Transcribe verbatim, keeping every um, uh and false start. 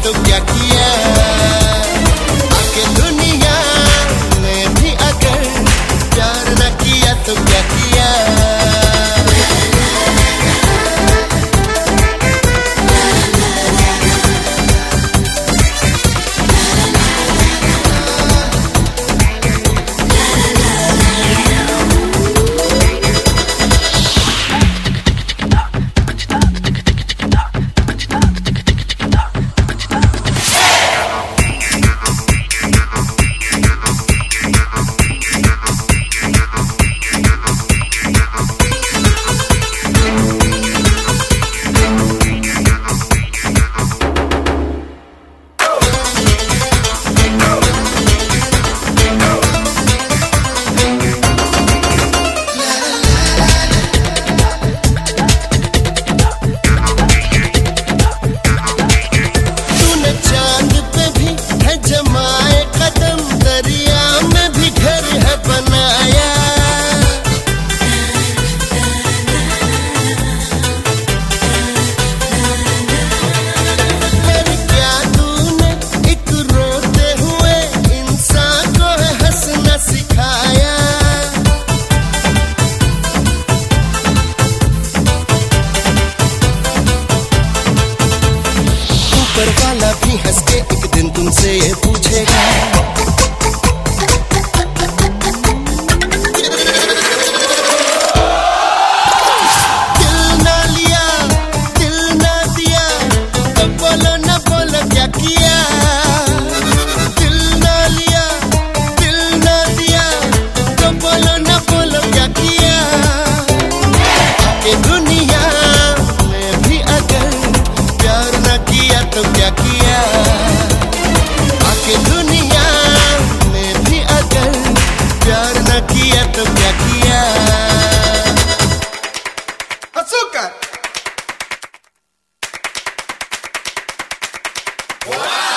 तो क्या किया, आके दुनिया में भी अगर प्यार न किया तो क्या किया। ऊपर वाला भी हंस के एक दिन तुमसे ये पूछेगा, दिल ना लिया दिल ना दिया तो बोलो ना बोलो क्या किया, दिल ना लिया दिल ना दिया तो बोलो ना बोलो क्या किया। ये दुनिया में भी अगर प्यार न किया तो क्या किया, आके दुनिया में भी अगर प्यार न किया तो क्या किया। Azúcar. Wow.